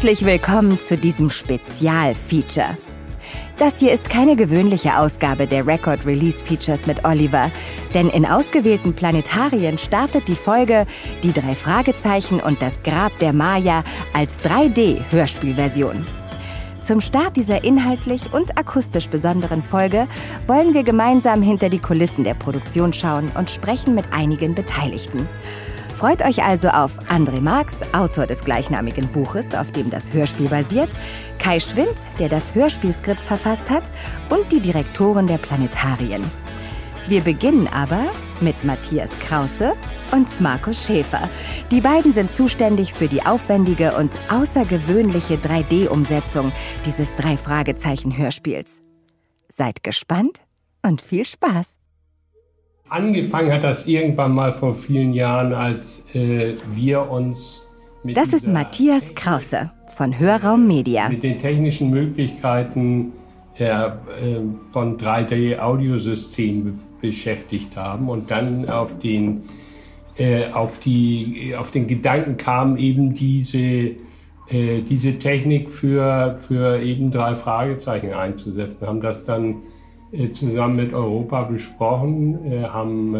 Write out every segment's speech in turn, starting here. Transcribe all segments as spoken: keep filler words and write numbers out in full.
Herzlich willkommen zu diesem Spezialfeature. Das hier ist keine gewöhnliche Ausgabe der Record Release Features mit Oliver, denn in ausgewählten Planetarien startet die Folge Die drei Fragezeichen und das Grab der Maya als drei D-Hörspielversion. Zum Start dieser inhaltlich und akustisch besonderen Folge wollen wir gemeinsam hinter die Kulissen der Produktion schauen und sprechen mit einigen Beteiligten. Freut euch also auf André Marx, Autor des gleichnamigen Buches, auf dem das Hörspiel basiert, Kai Schwind, der das Hörspielskript verfasst hat, und die Direktoren der Planetarien. Wir beginnen aber mit Matthias Krause und Markus Schäfer. Die beiden sind zuständig für die aufwendige und außergewöhnliche drei D-Umsetzung dieses Drei-Fragezeichen-Hörspiels. Seid gespannt und viel Spaß! Angefangen hat das irgendwann mal vor vielen Jahren, als äh, wir uns mit Das ist Matthias Krause von Hörraum Media. Mit den technischen Möglichkeiten äh, äh, von drei D-Audiosystemen be- beschäftigt haben und dann auf den, äh, auf die, auf den Gedanken kam, eben diese, äh, diese Technik für, für eben drei Fragezeichen einzusetzen, haben das dann zusammen mit Europa besprochen, haben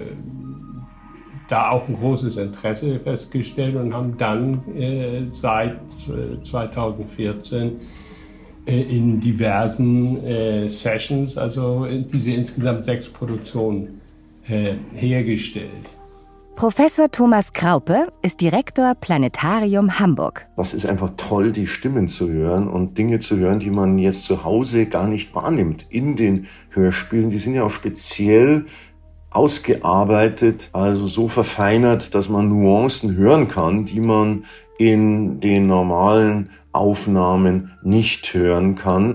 da auch ein großes Interesse festgestellt und haben dann seit zweitausendvierzehn in diversen Sessions, also diese insgesamt sechs Produktionen hergestellt. Professor Thomas Kraupe ist Direktor Planetarium Hamburg. Das ist einfach toll, die Stimmen zu hören und Dinge zu hören, die man jetzt zu Hause gar nicht wahrnimmt in den Hörspielen. Die sind ja auch speziell ausgearbeitet, also so verfeinert, dass man Nuancen hören kann, die man in den normalen Aufnahmen nicht hören kann.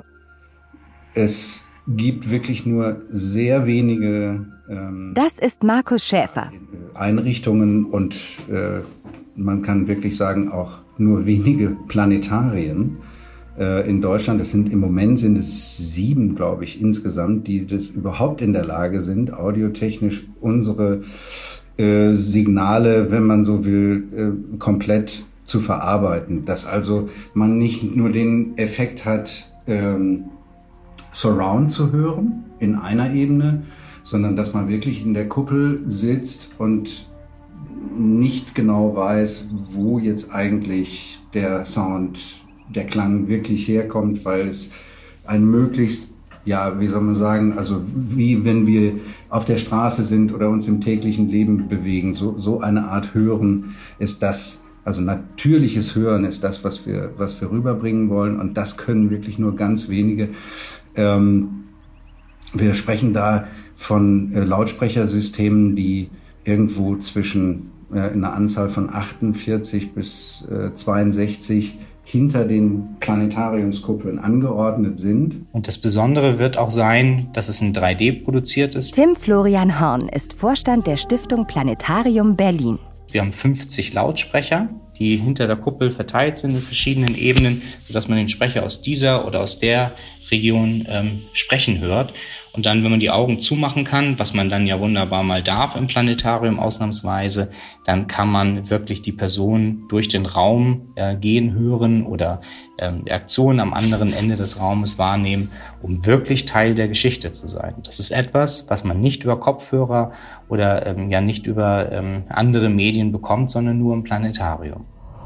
Es gibt wirklich nur sehr wenige ähm, Das ist Markus Schäfer. Einrichtungen und äh, man kann wirklich sagen auch nur wenige Planetarien äh, in Deutschland. Das sind im Moment sind es sieben, glaube ich, insgesamt, die das überhaupt in der Lage sind, audiotechnisch unsere äh, Signale, wenn man so will, äh, komplett zu verarbeiten. Dass also man nicht nur den Effekt hat, ähm, Surround zu hören in einer Ebene, sondern dass man wirklich in der Kuppel sitzt und nicht genau weiß, wo jetzt eigentlich der Sound, der Klang wirklich herkommt, weil es ein möglichst, ja, wie soll man sagen, also wie wenn wir auf der Straße sind oder uns im täglichen Leben bewegen, so, so eine Art Hören ist das, also natürliches Hören ist das, was wir, was wir rüberbringen wollen, und das können wirklich nur ganz wenige. Ähm, wir sprechen da von äh, Lautsprechersystemen, die irgendwo zwischen äh, einer Anzahl von achtundvierzig bis äh, zweiundsechzig hinter den Planetariumskuppeln angeordnet sind. Und das Besondere wird auch sein, dass es in drei D produziert ist. Tim Florian Horn ist Vorstand der Stiftung Planetarium Berlin. Wir haben fünfzig Lautsprecher, die hinter der Kuppel verteilt sind in verschiedenen Ebenen, sodass man den Sprecher aus dieser oder aus der Region ähm, sprechen hört. Und dann, wenn man die Augen zumachen kann, was man dann ja wunderbar mal darf im Planetarium ausnahmsweise, dann kann man wirklich die Person durch den Raum äh, gehen hören oder ähm, Aktionen am anderen Ende des Raumes wahrnehmen, um wirklich Teil der Geschichte zu sein. Das ist etwas, was man nicht über Kopfhörer oder ähm, ja nicht über ähm, andere Medien bekommt, sondern nur im Planetarium.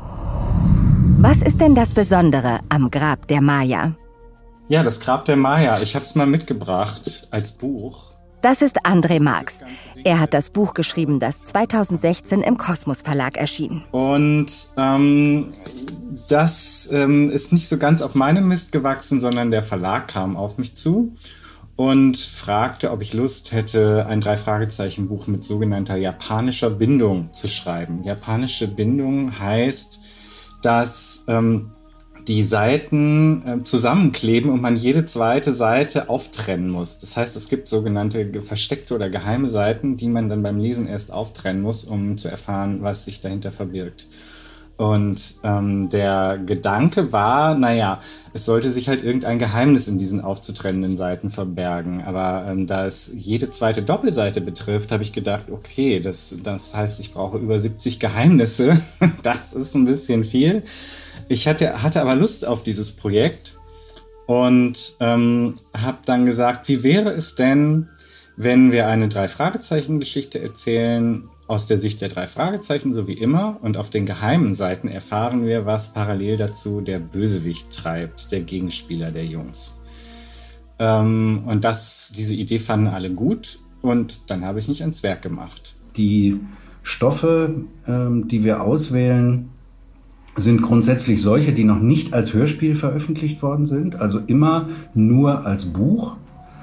Was ist denn das Besondere am Grab der Maya? Ja, das Grab der Maya. Ich habe es mal mitgebracht als Buch. Das ist André Marx. Er hat das Buch geschrieben, das zweitausendsechzehn im Kosmos Verlag erschien. Und ähm, das ähm, ist nicht so ganz auf meinem Mist gewachsen, sondern der Verlag kam auf mich zu und fragte, ob ich Lust hätte, ein Drei-Fragezeichen-Buch mit sogenannter japanischer Bindung zu schreiben. Japanische Bindung heißt, dass ähm, die Seiten äh, zusammenkleben und man jede zweite Seite auftrennen muss. Das heißt, es gibt sogenannte versteckte oder geheime Seiten, die man dann beim Lesen erst auftrennen muss, um zu erfahren, was sich dahinter verbirgt. Und ähm, der Gedanke war, naja, es sollte sich halt irgendein Geheimnis in diesen aufzutrennenden Seiten verbergen. Aber ähm, da es jede zweite Doppelseite betrifft, habe ich gedacht, okay, das, das heißt, ich brauche über siebzig Geheimnisse. Das ist ein bisschen viel. Ich hatte, hatte aber Lust auf dieses Projekt und ähm, habe dann gesagt, wie wäre es denn, wenn wir eine Drei-Fragezeichen-Geschichte erzählen, aus der Sicht der drei Fragezeichen, so wie immer. Und auf den geheimen Seiten erfahren wir, was parallel dazu der Bösewicht treibt, der Gegenspieler der Jungs. Ähm, und das, diese Idee fanden alle gut. Und dann habe ich mich ans Werk gemacht. Die Stoffe, ähm, die wir auswählen, sind grundsätzlich solche, die noch nicht als Hörspiel veröffentlicht worden sind. Also immer nur als Buch.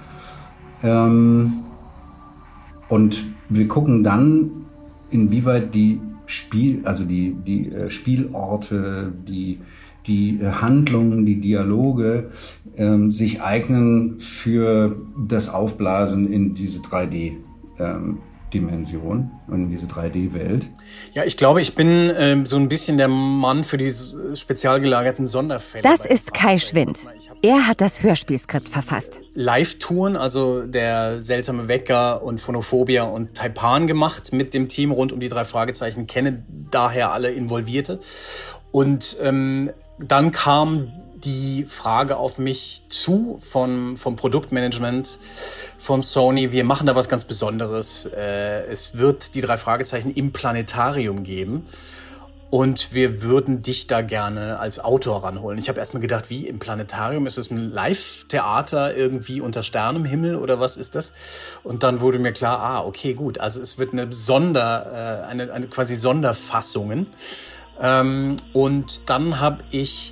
Ähm, und wir gucken dann, inwieweit die Spiel, also die, die äh, Spielorte, die, die äh, Handlungen, die Dialoge ähm, sich eignen für das Aufblasen in diese drei D-Dimension und in diese drei D-Welt. Ja, ich glaube, ich bin ähm, so ein bisschen der Mann für die spezial gelagerten Sonderfälle. Das ist Kai Schwind. Er hat das Hörspielskript verfasst. Live-Touren, also der seltsame Wecker und Phonophobia und Taipan gemacht mit dem Team rund um die drei Fragezeichen, kenne daher alle Involvierte. Und ähm, dann kam die Frage auf mich zu von, vom Produktmanagement von Sony, wir machen da was ganz Besonderes. Äh, es wird die drei Fragezeichen im Planetarium geben. Und wir würden dich da gerne als Autor ranholen. Ich habe erstmal gedacht, wie im Planetarium? Ist es ein Live-Theater irgendwie unter Sternenhimmel oder was ist das? Und dann wurde mir klar, ah, okay, gut. Also es wird eine Sonder, äh, eine, eine quasi Sonderfassungen. Ähm, und dann habe ich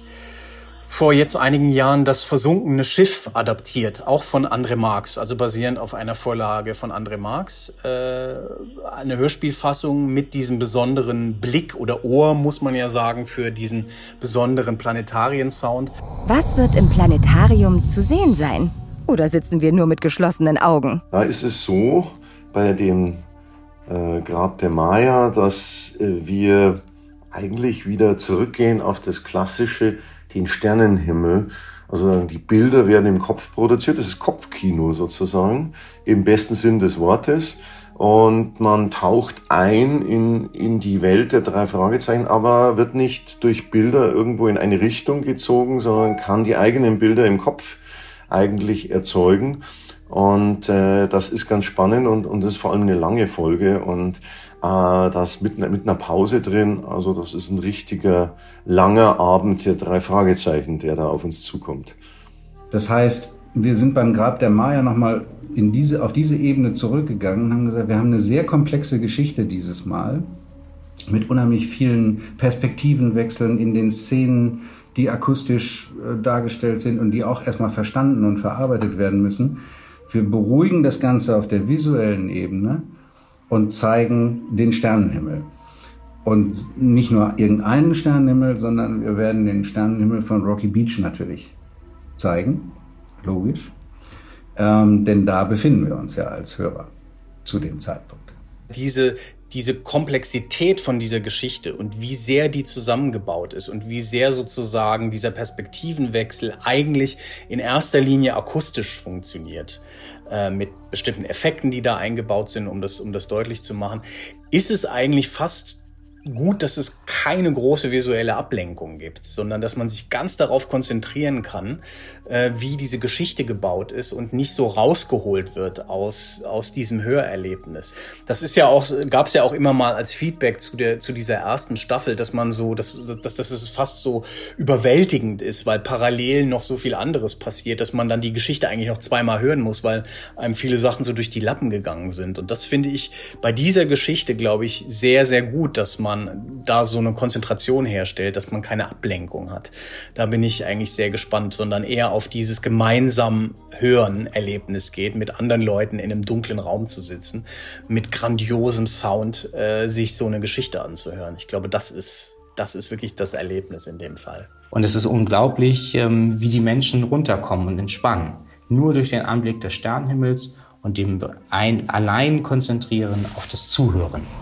vor jetzt einigen Jahren das versunkene Schiff adaptiert, auch von André Marx, also basierend auf einer Vorlage von André Marx. Äh, eine Hörspielfassung mit diesem besonderen Blick oder Ohr, muss man ja sagen, für diesen besonderen Planetarien-Sound. Was wird im Planetarium zu sehen sein? Oder sitzen wir nur mit geschlossenen Augen? Da ist es so, bei dem äh, Grab der Maya, dass äh, wir eigentlich wieder zurückgehen auf das klassische, den Sternenhimmel. Also die Bilder werden im Kopf produziert. Das ist Kopfkino sozusagen, im besten Sinn des Wortes. Und man taucht ein in, in die Welt der drei Fragezeichen, aber wird nicht durch Bilder irgendwo in eine Richtung gezogen, sondern kann die eigenen Bilder im Kopf eigentlich erzeugen. Und äh, das ist ganz spannend und, und das ist vor allem eine lange Folge und äh, das mit, mit einer Pause drin. Also das ist ein richtiger langer Abend der drei Fragezeichen, der da auf uns zukommt. Das heißt, wir sind beim Grab der Maya nochmal in diese, auf diese Ebene zurückgegangen und haben gesagt, wir haben eine sehr komplexe Geschichte dieses Mal mit unheimlich vielen Perspektivenwechseln in den Szenen, die akustisch äh, dargestellt sind und die auch erstmal verstanden und verarbeitet werden müssen. Wir beruhigen das Ganze auf der visuellen Ebene und zeigen den Sternenhimmel. Und nicht nur irgendeinen Sternenhimmel, sondern wir werden den Sternenhimmel von Rocky Beach natürlich zeigen, logisch. Ähm, denn da befinden wir uns ja als Hörer zu dem Zeitpunkt. Diese diese Komplexität von dieser Geschichte und wie sehr die zusammengebaut ist und wie sehr sozusagen dieser Perspektivenwechsel eigentlich in erster Linie akustisch funktioniert, äh, mit bestimmten Effekten, die da eingebaut sind, um das, um das deutlich zu machen, ist es eigentlich fast gut, dass es keine große visuelle Ablenkung gibt, sondern dass man sich ganz darauf konzentrieren kann, äh, wie diese Geschichte gebaut ist und nicht so rausgeholt wird aus aus diesem Hörerlebnis. Das ist ja auch, gab es ja auch immer mal als Feedback zu der zu dieser ersten Staffel, dass man so, dass dass, dass es fast so überwältigend ist, weil parallel noch so viel anderes passiert, dass man dann die Geschichte eigentlich noch zweimal hören muss, weil einem viele Sachen so durch die Lappen gegangen sind. Und das finde ich bei dieser Geschichte, glaube ich, sehr, sehr gut, dass man man da so eine Konzentration herstellt, dass man keine Ablenkung hat. Da bin ich eigentlich sehr gespannt, sondern eher auf dieses gemeinsam Hören-Erlebnis geht, mit anderen Leuten in einem dunklen Raum zu sitzen, mit grandiosem Sound äh, sich so eine Geschichte anzuhören. Ich glaube, das ist, das ist wirklich das Erlebnis in dem Fall. Und es ist unglaublich, ähm, wie die Menschen runterkommen und entspannen. Nur durch den Anblick des Sternenhimmels und dem ein, allein konzentrieren auf das Zuhören.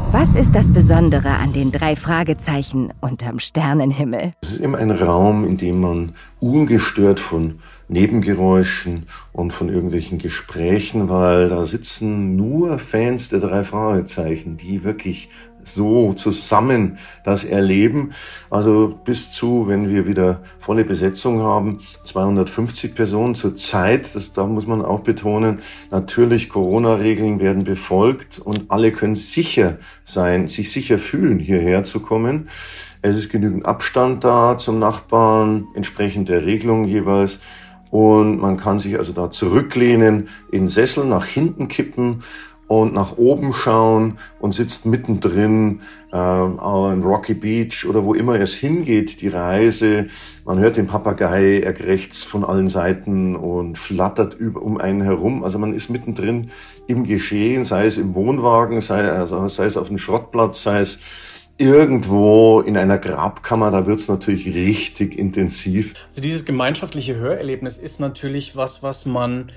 Was ist das Besondere an den drei Fragezeichen unterm Sternenhimmel? Es ist immer ein Raum, in dem man ungestört von Nebengeräuschen und von irgendwelchen Gesprächen, weil da sitzen nur Fans der drei Fragezeichen, die wirklich so zusammen das erleben. Also bis zu, wenn wir wieder volle Besetzung haben, zweihundertfünfzig Personen zur Zeit. Das, da muss man auch betonen, natürlich Corona-Regeln werden befolgt und alle können sicher sein, sich sicher fühlen, hierher zu kommen. Es ist genügend Abstand da zum Nachbarn, entsprechend der Regelung jeweils. Und man kann sich also da zurücklehnen, in Sessel nach hinten kippen und nach oben schauen und sitzt mittendrin äh, in Rocky Beach oder wo immer es hingeht, die Reise. Man hört den Papagei, er krächzt von allen Seiten und flattert über, um einen herum. Also man ist mittendrin im Geschehen, sei es im Wohnwagen, sei, also sei es auf dem Schrottplatz, sei es irgendwo in einer Grabkammer, da wird's natürlich richtig intensiv. Also dieses gemeinschaftliche Hörerlebnis ist natürlich was, was man,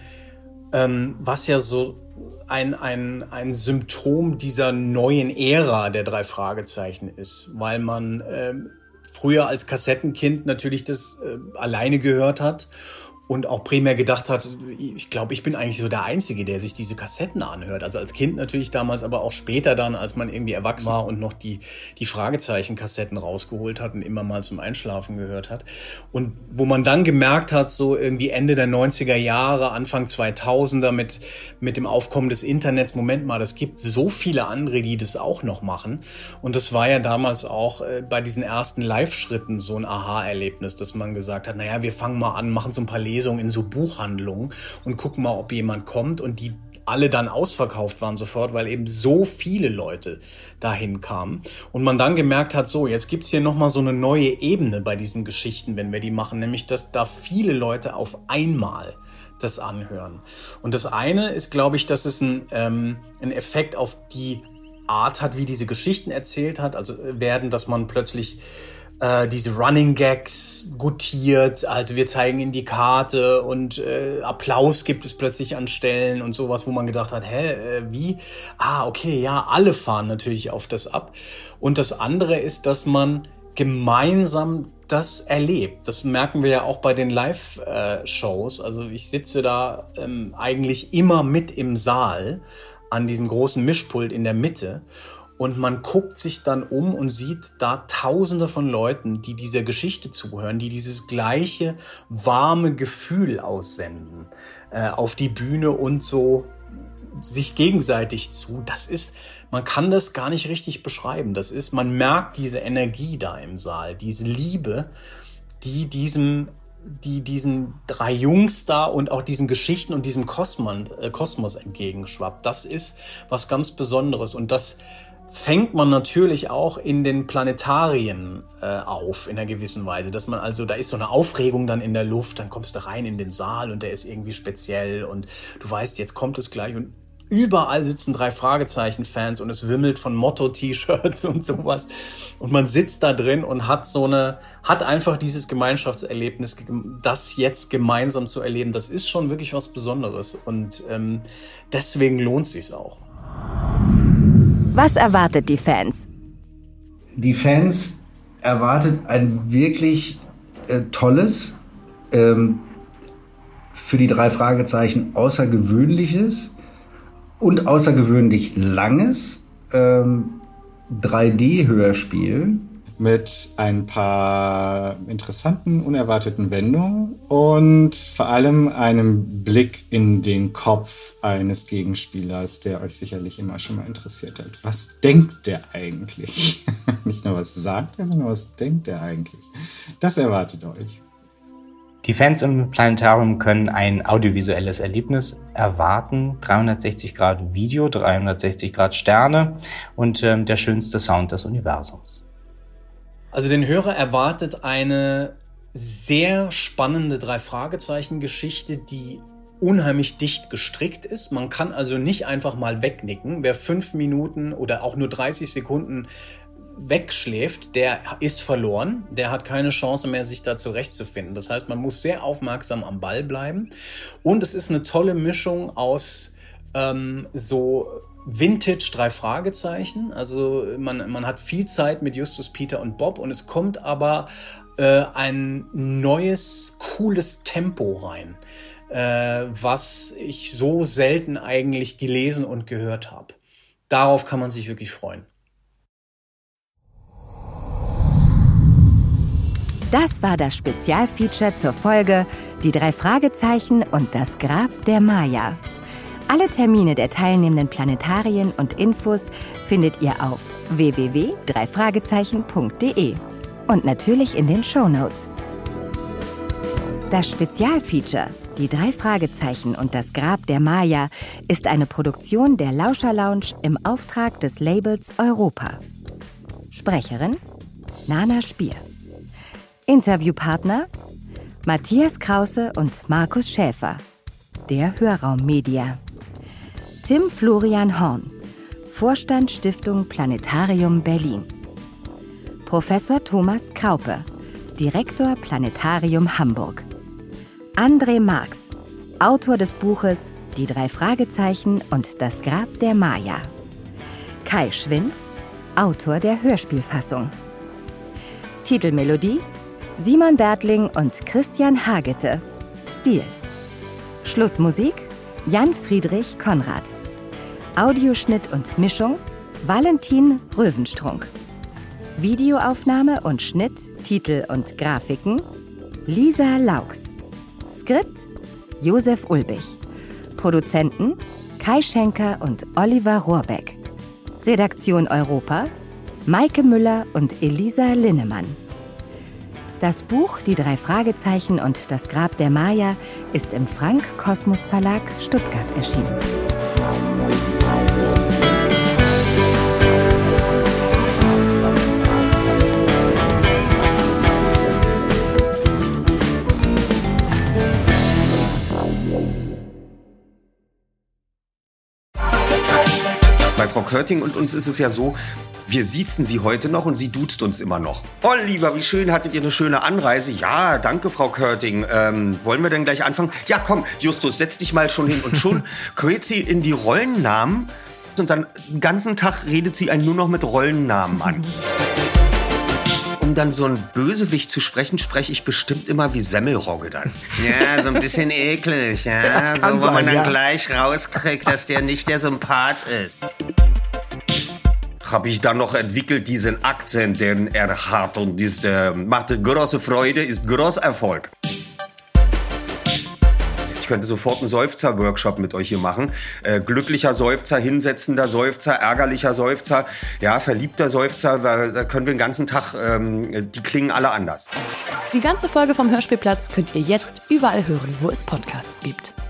ähm, was ja so ein, ein, ein Symptom dieser neuen Ära der drei Fragezeichen ist, weil man ähm, früher als Kassettenkind natürlich das äh, alleine gehört hat und auch primär gedacht hat, ich glaube, ich bin eigentlich so der Einzige, der sich diese Kassetten anhört. Also als Kind natürlich damals, aber auch später dann, als man irgendwie erwachsen war und noch die, die Fragezeichen-Kassetten rausgeholt hat und immer mal zum Einschlafen gehört hat. Und wo man dann gemerkt hat, so irgendwie Ende der neunziger Jahre, Anfang zweitausender mit, mit dem Aufkommen des Internets, Moment mal, das gibt so viele andere, die das auch noch machen. Und das war ja damals auch äh, bei diesen ersten Live-Schritten so ein Aha-Erlebnis, dass man gesagt hat, naja, wir fangen mal an, machen so ein paar Lesungen in so Buchhandlungen und gucken mal, ob jemand kommt, und die alle dann ausverkauft waren sofort, weil eben so viele Leute dahin kamen und man dann gemerkt hat, so, jetzt gibt's hier nochmal so eine neue Ebene bei diesen Geschichten, wenn wir die machen, nämlich, dass da viele Leute auf einmal das anhören. Und das eine ist, glaube ich, dass es ein, ähm, einen Effekt auf die Art hat, wie diese Geschichten erzählt hat, also werden, dass man plötzlich äh, diese Running Gags gutiert, also wir zeigen ihnen die Karte und äh, Applaus gibt es plötzlich an Stellen und sowas, wo man gedacht hat, hä, äh, wie? Ah, okay, ja, alle fahren natürlich auf das ab. Und das andere ist, dass man gemeinsam das erlebt. Das merken wir ja auch bei den Live-Shows. Also ich sitze da ähm, eigentlich immer mit im Saal an diesem großen Mischpult in der Mitte. Und man guckt sich dann um und sieht da Tausende von Leuten, die dieser Geschichte zuhören, die dieses gleiche warme Gefühl aussenden äh, auf die Bühne und so sich gegenseitig zu. Das ist, man kann das gar nicht richtig beschreiben. Das ist, man merkt diese Energie da im Saal, diese Liebe, die diesem die diesen drei Jungs da und auch diesen Geschichten und diesem Kosmos, äh, Kosmos entgegenschwappt. Das ist was ganz Besonderes und das fängt man natürlich auch in den Planetarien äh, auf, in einer gewissen Weise, dass man also, da ist so eine Aufregung dann in der Luft, dann kommst du rein in den Saal und der ist irgendwie speziell und du weißt, jetzt kommt es gleich und überall sitzen drei Fragezeichen-Fans und es wimmelt von Motto-T-Shirts und sowas. Und man sitzt da drin und hat so eine, hat einfach dieses Gemeinschaftserlebnis, das jetzt gemeinsam zu erleben. Das ist schon wirklich was Besonderes und ähm, deswegen lohnt es sich auch. Was erwartet die Fans? Die Fans erwartet ein wirklich äh, tolles, ähm, für die drei Fragezeichen außergewöhnliches und außergewöhnlich langes ähm, drei D-Hörspiel. Mit ein paar interessanten, unerwarteten Wendungen und vor allem einem Blick in den Kopf eines Gegenspielers, der euch sicherlich immer schon mal interessiert hat. Was denkt der eigentlich? Nicht nur was sagt er, sondern was denkt er eigentlich? Das erwartet euch. Die Fans im Planetarium können ein audiovisuelles Erlebnis erwarten. dreihundertsechzig Grad Video, dreihundertsechzig Grad Sterne und äh, der schönste Sound des Universums. Also den Hörer erwartet eine sehr spannende Drei-Fragezeichen-Geschichte, die unheimlich dicht gestrickt ist. Man kann also nicht einfach mal wegnicken. Wer fünf Minuten oder auch nur dreißig Sekunden wegschläft, der ist verloren. Der hat keine Chance mehr, sich da zurechtzufinden. Das heißt, man muss sehr aufmerksam am Ball bleiben. Und es ist eine tolle Mischung aus ähm, so Vintage drei Fragezeichen. Also man, man hat viel Zeit mit Justus, Peter und Bob und es kommt aber äh, ein neues, cooles Tempo rein, äh, was ich so selten eigentlich gelesen und gehört habe. Darauf kann man sich wirklich freuen. Das war das Spezialfeature zur Folge Die drei Fragezeichen und das Grab der Maya. Alle Termine der teilnehmenden Planetarien und Infos findet ihr auf w w w punkt drei fragezeichen punkt d e und natürlich in den Shownotes. Das Spezialfeature Die drei Fragezeichen und das Grab der Maya ist eine Produktion der Lauscher Lounge im Auftrag des Labels Europa. Sprecherin Nana Spier. Interviewpartner Matthias Krause und Markus Schäfer, der Hörraum Media. Tim Florian Horn, Vorstand Stiftung Planetarium Berlin. Professor Thomas Kraupe, Direktor Planetarium Hamburg. André Marx, Autor des Buches Die drei Fragezeichen und das Grab der Maya. Kai Schwind, Autor der Hörspielfassung. Titelmelodie Simon Bertling und Christian Hagete. Stil. Schlussmusik Jan Friedrich Konrad. Audioschnitt und Mischung Valentin Röwenstrunk. Videoaufnahme und Schnitt, Titel und Grafiken Lisa Laux. Skript Josef Ulbich. Produzenten Kai Schenker und Oliver Rohrbeck. Redaktion Europa Maike Müller und Elisa Linnemann. Das Buch Die drei Fragezeichen und das Grab der Maya ist im Frank Kosmos Verlag Stuttgart erschienen. Bei Frau Körting und uns ist es ja so, wir siezen sie heute noch und sie duzt uns immer noch. Oliver, wie schön, hattet ihr eine schöne Anreise? Ja, danke, Frau Körting. Ähm, wollen wir denn gleich anfangen? Ja, komm, Justus, setz dich mal schon hin. Und schon quält sie in die Rollennamen und dann den ganzen Tag redet sie einen nur noch mit Rollennamen an. Um dann so einen Bösewicht zu sprechen, spreche ich bestimmt immer wie Semmelrogge dann. Ja, so ein bisschen eklig, ja. So, wo sein, man dann ja. gleich rauskriegt, dass der nicht der Sympath ist. Habe ich dann noch entwickelt, diesen Akzent, den er hat. Und das äh, macht große Freude, ist großer Erfolg. Ich könnte sofort einen Seufzer-Workshop mit euch hier machen. Äh, glücklicher Seufzer, hinsetzender Seufzer, ärgerlicher Seufzer, ja, verliebter Seufzer. Weil, da können wir den ganzen Tag, ähm, die klingen alle anders. Die ganze Folge vom Hörspielplatz könnt ihr jetzt überall hören, wo es Podcasts gibt.